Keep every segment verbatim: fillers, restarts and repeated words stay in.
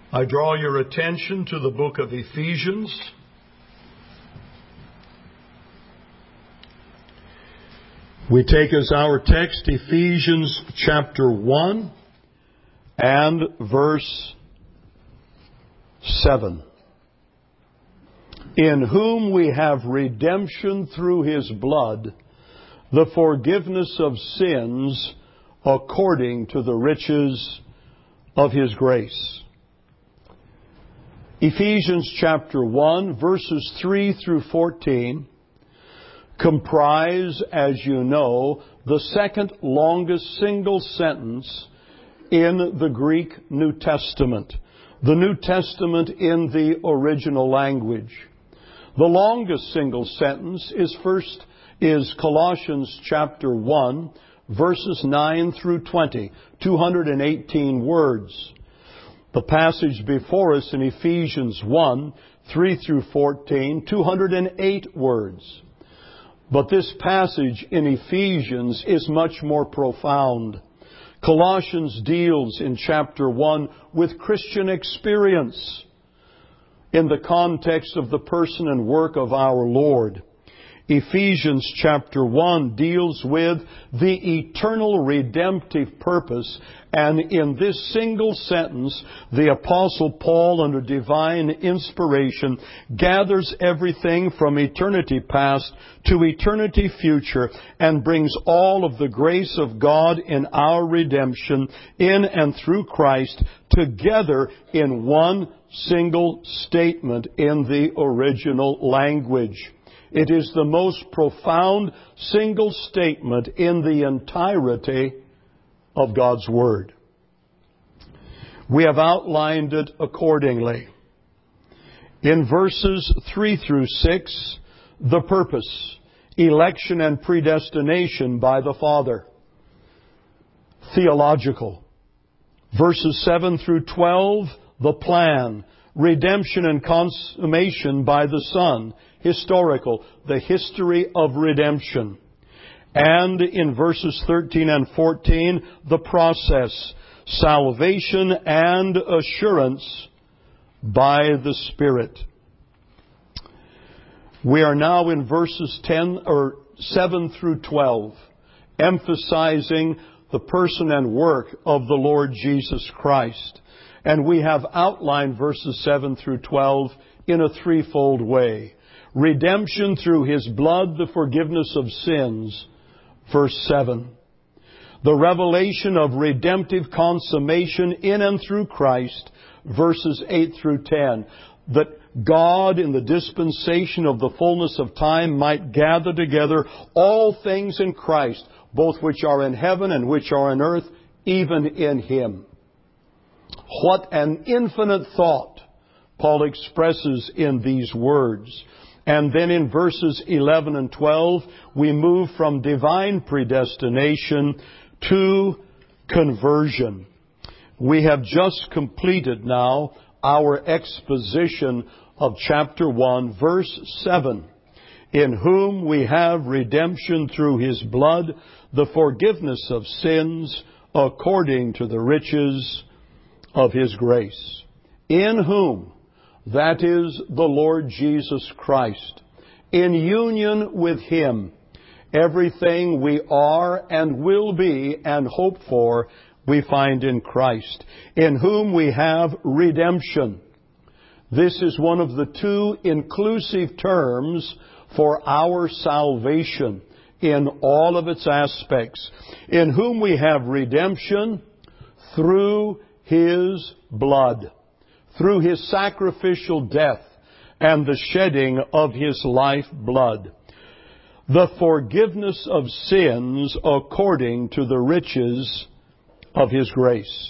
I draw your attention to the book of Ephesians. We take as our text Ephesians chapter one and verse seven. In whom we have redemption through His blood, the forgiveness of sins according to the riches of His grace. Ephesians chapter one, verses three through fourteen, comprise, as you know, the second longest single sentence in the Greek New Testament. The New Testament in the original language. The longest single sentence is first is Colossians chapter one, verses nine through twenty, two hundred eighteen words. The passage before us in Ephesians one, three through fourteen, two hundred eight words. But this passage in Ephesians is much more profound. Colossians deals in chapter one with Christian experience in the context of the person and work of our Lord. Ephesians chapter one deals with the eternal redemptive purpose, and in this single sentence, the Apostle Paul, under divine inspiration, gathers everything from eternity past to eternity future and brings all of the grace of God in our redemption in and through Christ together in one single statement in the original language. It is the most profound single statement in the entirety of God's Word. We have outlined it accordingly. In verses three through six, the purpose, election and predestination by the Father. Theological. Verses seven through twelve, the plan, redemption and consummation by the Son. Historical, the history of redemption. And in verses thirteen and fourteen, the process, salvation and assurance by the Spirit. We are now in verses ten or seven through twelve, emphasizing the person and work of the Lord Jesus Christ. And we have outlined verses seven through twelve in a threefold way. Redemption through His blood, the forgiveness of sins, verse seven. The revelation of redemptive consummation in and through Christ, verses eight through ten. That God, in the dispensation of the fullness of time, might gather together all things in Christ, both which are in heaven and which are on earth, even in Him. What an infinite thought Paul expresses in these words. And then in verses eleven and twelve, we move from divine predestination to conversion. We have just completed now our exposition of chapter one, verse seven. In whom we have redemption through His blood, the forgiveness of sins, according to the riches of His grace. In whom, that is the Lord Jesus Christ. In union with Him, everything we are and will be and hope for, we find in Christ. In whom we have redemption. This is one of the two inclusive terms for our salvation in all of its aspects. In whom we have redemption through His blood. Through His sacrificial death and the shedding of His life blood. The forgiveness of sins according to the riches of His grace.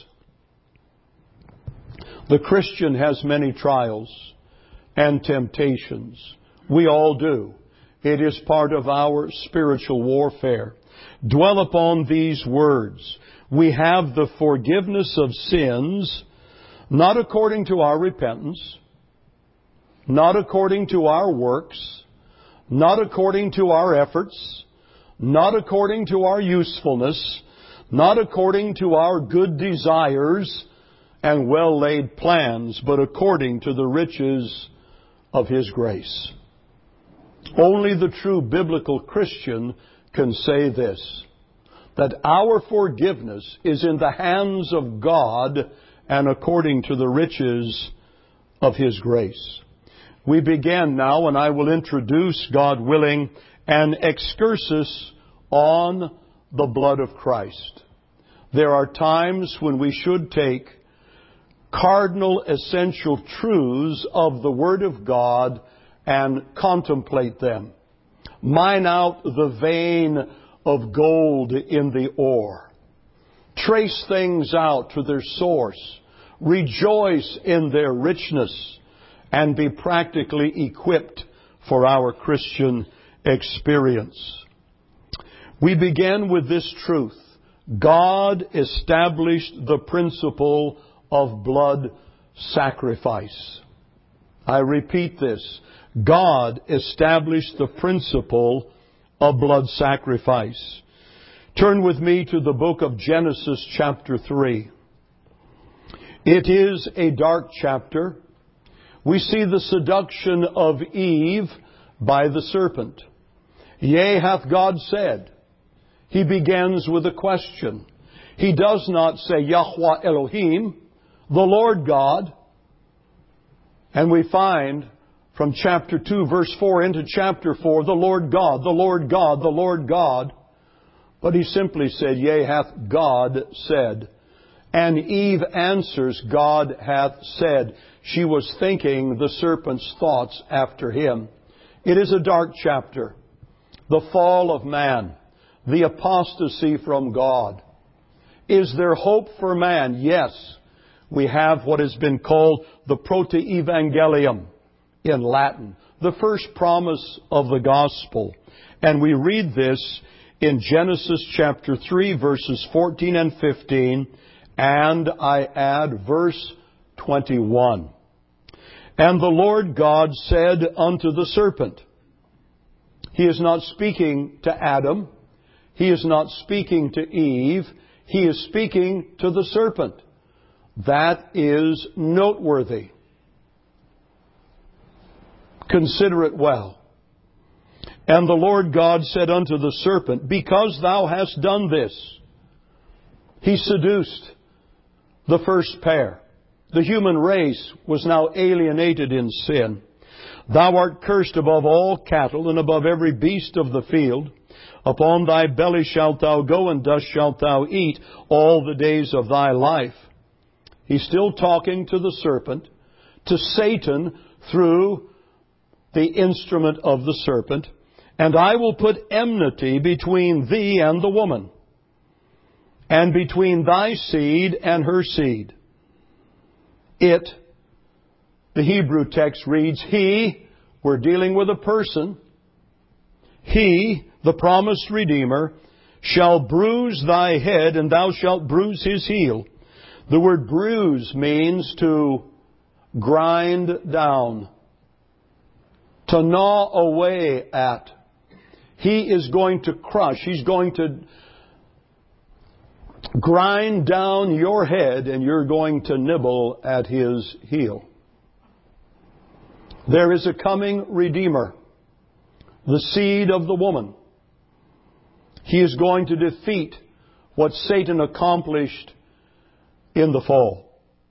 The Christian has many trials and temptations. We all do. It is part of our spiritual warfare. Dwell upon these words. We have the forgiveness of sins, not according to our repentance, not according to our works, not according to our efforts, not according to our usefulness, not according to our good desires, and well-laid plans, but according to the riches of His grace. Only the true biblical Christian can say this, that our forgiveness is in the hands of God and according to the riches of His grace. We begin now, and I will introduce, God willing, an excursus on the blood of Christ. There are times when we should take cardinal essential truths of the Word of God and contemplate them. Mine out the vein of gold in the ore. Trace things out to their source. Rejoice in their richness and be practically equipped for our Christian experience. We begin with this truth. God established the principle of blood sacrifice. I repeat this. God established the principle of blood sacrifice. Turn with me to the book of Genesis chapter three. It is a dark chapter. We see the seduction of Eve by the serpent. Yea, hath God said. He begins with a question. He does not say Yahweh Elohim, the Lord God. And we find from chapter two, verse four into chapter four, the Lord God, the Lord God, the Lord God. But he simply said, Yea, hath God said. And Eve answers, God hath said. She was thinking the serpent's thoughts after him. It is a dark chapter. The fall of man. The apostasy from God. Is there hope for man? Yes. We have what has been called the proto-evangelium in Latin. The first promise of the gospel. And we read this in Genesis chapter three, verses fourteen and fifteen. And I add verse twenty-one. And the Lord God said unto the serpent. He is not speaking to Adam. He is not speaking to Eve. He is speaking to the serpent. That is noteworthy. Consider it well. And the Lord God said unto the serpent, Because thou hast done this. He seduced the first pair. The human race was now alienated in sin. Thou art cursed above all cattle and above every beast of the field. Upon thy belly shalt thou go, and dust shalt thou eat all the days of thy life. He's still talking to the serpent, to Satan through the instrument of the serpent. And I will put enmity between thee and the woman, and between thy seed and her seed. It, the Hebrew text reads, He, we're dealing with a person, He, the promised Redeemer, shall bruise thy head, and thou shalt bruise his heel. The word bruise means to grind down, to gnaw away at. He is going to crush. He's going to grind down your head, and you're going to nibble at his heel. There is a coming Redeemer, the seed of the woman. He is going to defeat what Satan accomplished in the fall.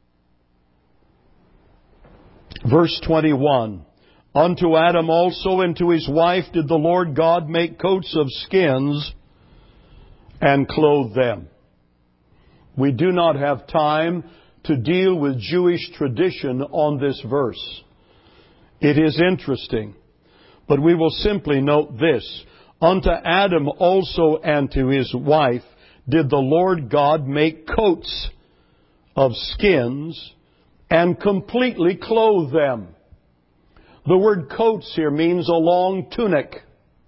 Verse twenty-one. Unto Adam also and to his wife did the Lord God make coats of skins and clothe them. We do not have time to deal with Jewish tradition on this verse. It is interesting, but we will simply note this. Unto Adam also and to his wife did the Lord God make coats of skins and completely clothe them. The word coats here means a long tunic.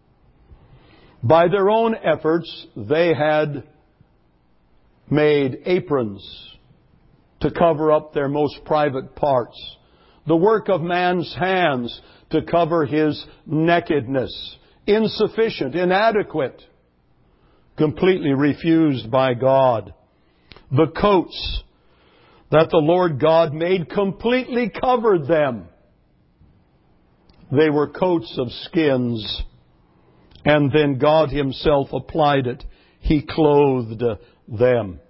By their own efforts, they had made aprons to cover up their most private parts. The work of man's hands to cover his nakedness. Insufficient, inadequate, completely refused by God. The coats, that the Lord God made completely covered them. They were coats of skins, and then God Himself applied it. He clothed them.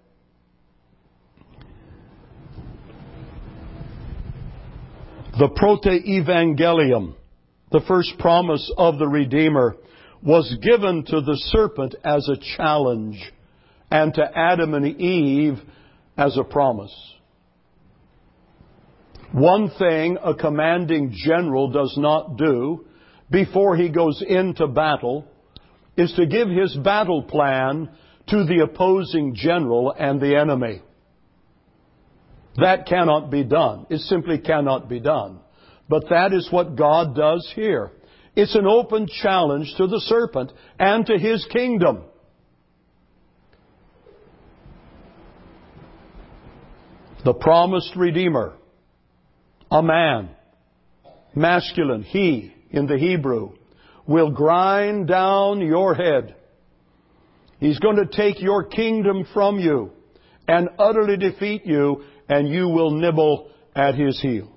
The proto-evangelium, the first promise of the Redeemer, was given to the serpent as a challenge and to Adam and Eve as a promise. One thing a commanding general does not do before he goes into battle is to give his battle plan to the opposing general and the enemy. That cannot be done. It simply cannot be done. But that is what God does here. It's an open challenge to the serpent and to his kingdom. The promised Redeemer, a man, masculine, he in the Hebrew, will grind down your head. He's going to take your kingdom from you and utterly defeat you, and you will nibble at his heel.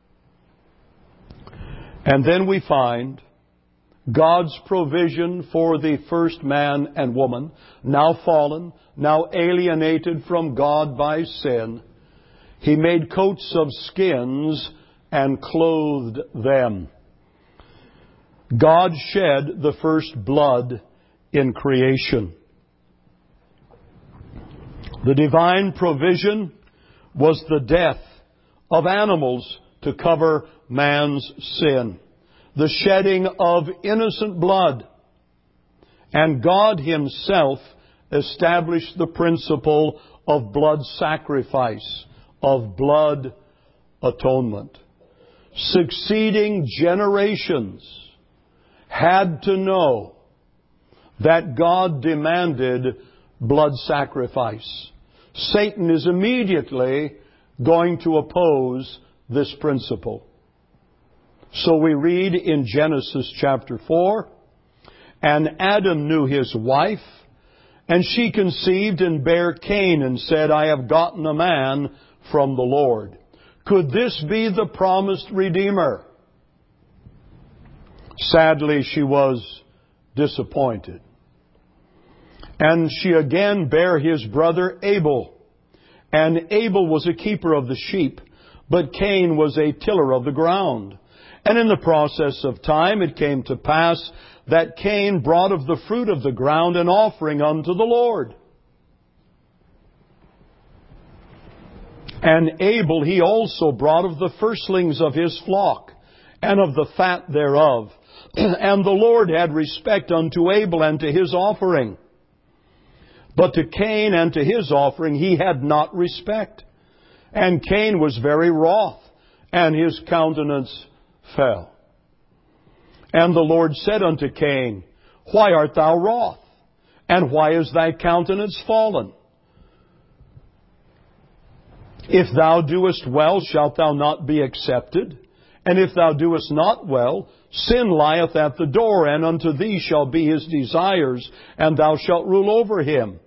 And then we find God's provision for the first man and woman, now fallen, now alienated from God by sin. He made coats of skins and clothed them. God shed the first blood in creation. The divine provision was the death of animals to cover man's sin, the shedding of innocent blood. And God Himself established the principle of blood sacrifice, of blood atonement. Succeeding generations had to know that God demanded blood sacrifice. Satan is immediately going to oppose this principle. So we read in Genesis chapter four, and Adam knew his wife, and she conceived and bare Cain and said, I have gotten a man from the Lord. Could this be the promised Redeemer? Sadly, she was disappointed. And she again bare his brother Abel. And Abel was a keeper of the sheep, but Cain was a tiller of the ground. And in the process of time it came to pass that Cain brought of the fruit of the ground an offering unto the Lord. And Abel he also brought of the firstlings of his flock, and of the fat thereof. And the Lord had respect unto Abel and to his offering. But to Cain and to his offering he had not respect. And Cain was very wroth, and his countenance fell. And the Lord said unto Cain, Why art thou wroth? And why is thy countenance fallen? If thou doest well, shalt thou not be accepted? And if thou doest not well, sin lieth at the door, and unto thee shall be his desires, and thou shalt rule over him.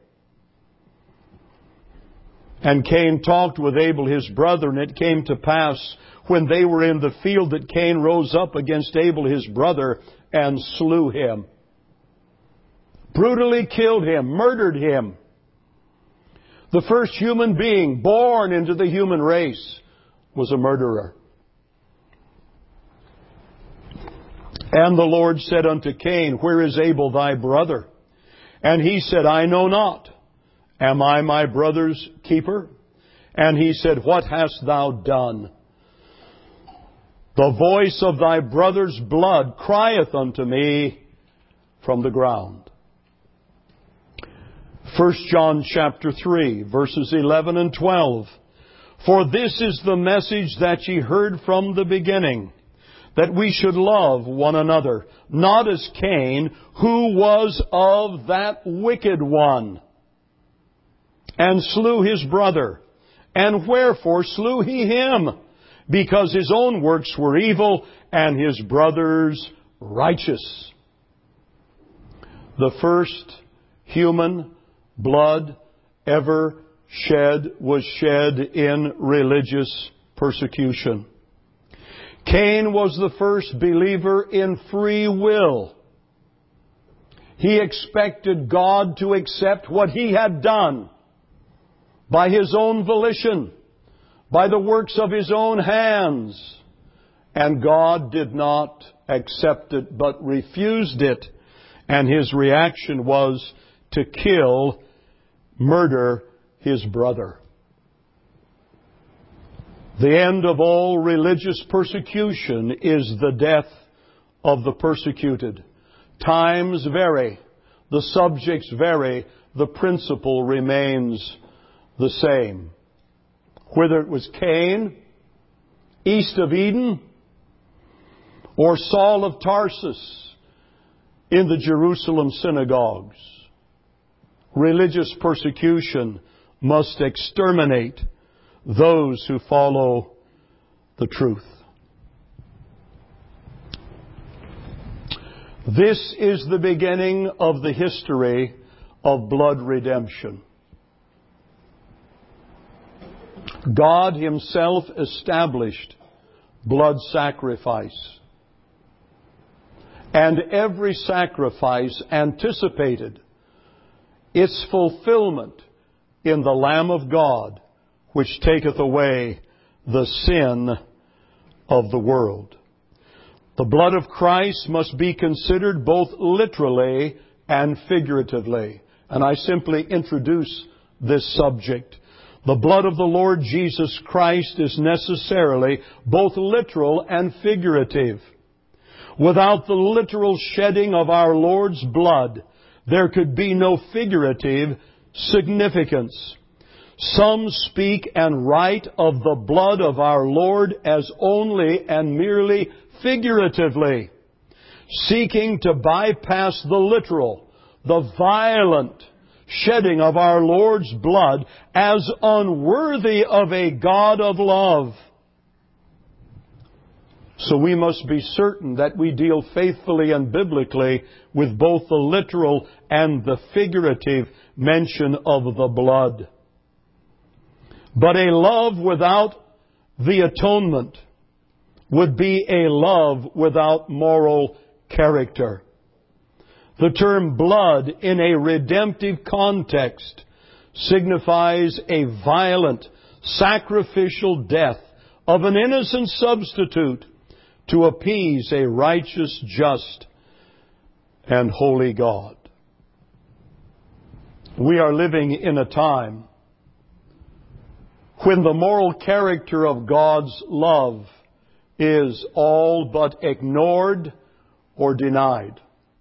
And Cain talked with Abel his brother, and it came to pass, when they were in the field, that Cain rose up against Abel his brother, and slew him. Brutally killed him, murdered him. The first human being born into the human race was a murderer. And the Lord said unto Cain, Where is Abel thy brother? And he said, I know not. Am I my brother's keeper? And he said, What hast thou done? The voice of thy brother's blood crieth unto me from the ground. First John chapter three, verses eleven and twelve. For this is the message that ye heard from the beginning, that we should love one another, not as Cain, who was of that wicked one, and slew his brother. And wherefore slew he him? Because his own works were evil, and his brother's righteous. The first human blood ever shed was shed in religious persecution. Cain was the first believer in free will. He expected God to accept what he had done by his own volition, by the works of his own hands. And God did not accept it, but refused it. And his reaction was to kill, murder his brother. The end of all religious persecution is the death of the persecuted. Times vary, the subjects vary, the principle remains the same. Whether it was Cain, east of Eden, or Saul of Tarsus in the Jerusalem synagogues, religious persecution must exterminate those who follow the truth. This is the beginning of the history of blood redemption. God Himself established blood sacrifice. And every sacrifice anticipated its fulfillment in the Lamb of God, which taketh away the sin of the world. The blood of Christ must be considered both literally and figuratively. And I simply introduce this subject. The blood of the Lord Jesus Christ is necessarily both literal and figurative. Without the literal shedding of our Lord's blood, there could be no figurative significance. Some speak and write of the blood of our Lord as only and merely figuratively, seeking to bypass the literal, the violent shedding of our Lord's blood as unworthy of a God of love. So we must be certain that we deal faithfully and biblically with both the literal and the figurative mention of the blood. But a love without the atonement would be a love without moral character. The term blood in a redemptive context signifies a violent, sacrificial death of an innocent substitute to appease a righteous, just, and holy God. We are living in a time when the moral character of God's love is all but ignored or denied.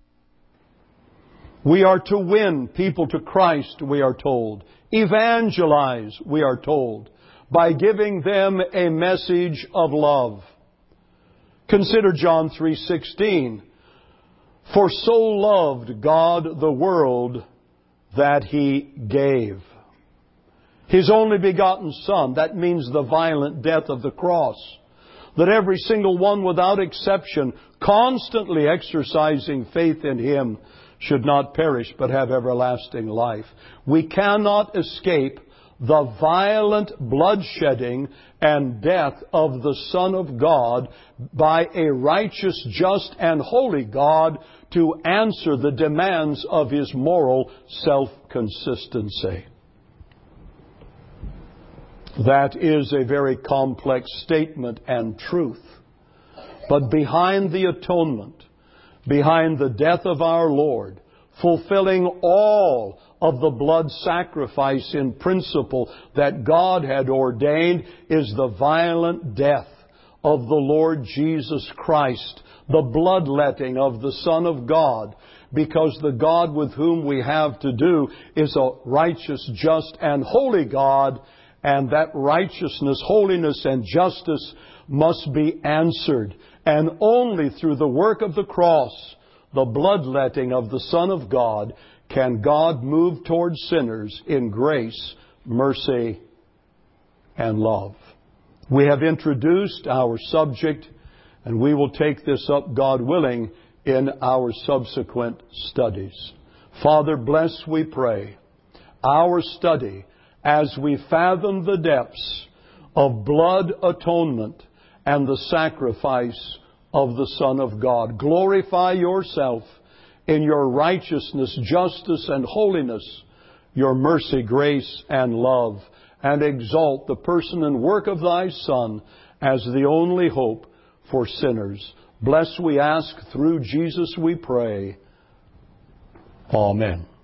We are to win people to Christ, we are told. Evangelize, we are told, by giving them a message of love. Consider John three sixteen. For so loved God the world that He gave His only begotten Son. That means the violent death of the cross. That every single one without exception, constantly exercising faith in Him, should not perish but have everlasting life. We cannot escape the violent bloodshedding and death of the Son of God by a righteous, just, and holy God to answer the demands of His moral self-consistency. That is a very complex statement and truth. But behind the atonement, behind the death of our Lord, fulfilling all of the blood sacrifice in principle that God had ordained, is the violent death of the Lord Jesus Christ, the bloodletting of the Son of God, because the God with whom we have to do is a righteous, just, and holy God, and that righteousness, holiness, and justice must be answered. And only through the work of the cross, the bloodletting of the Son of God, can God move toward sinners in grace, mercy, and love. We have introduced our subject, and we will take this up, God willing, in our subsequent studies. Father, bless, we pray, our study as we fathom the depths of blood atonement and the sacrifice of the Son of God. Glorify yourself in your righteousness, justice, and holiness, your mercy, grace, and love, and exalt the person and work of thy Son as the only hope for sinners. Bless, we ask, through Jesus we pray. Amen.